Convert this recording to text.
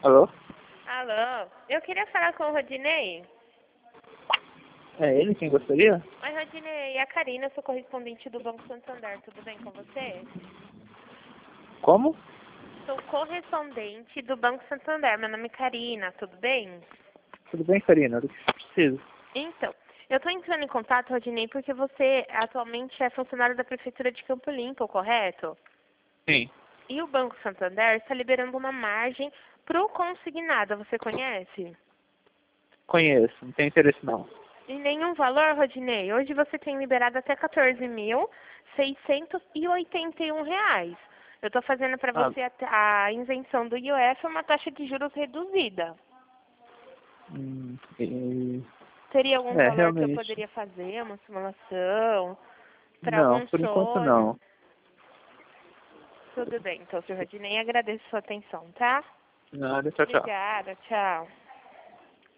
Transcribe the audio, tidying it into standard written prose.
Alô? Alô, eu queria falar com o Rodinei. É ele quem gostaria? Oi, Rodinei, é a Karina, eu sou correspondente do Banco Santander, tudo bem com você? Como? Sou correspondente do Banco Santander, meu nome é Karina, tudo bem? Tudo bem, Karina? Do que preciso? Então, eu estou entrando em contato, Rodinei, porque você atualmente é funcionário da Prefeitura de Campo Limpo, correto? Sim. E o Banco Santander está liberando uma margem para o consignado, você conhece? Conheço, não tem interesse não. Em nenhum valor, Rodinei. Hoje você tem liberado até R$ 14.681. Eu estou fazendo para Ah, você a isenção do IOF, uma taxa de juros reduzida. e... Teria algum valor que eu realmente. poderia fazer, uma simulação, para Não, algum por enquanto sonho? não. Tudo bem, então, senhor Rodinei, agradeço a sua atenção, tá? Nada, tchau, tchau. Obrigada, tchau.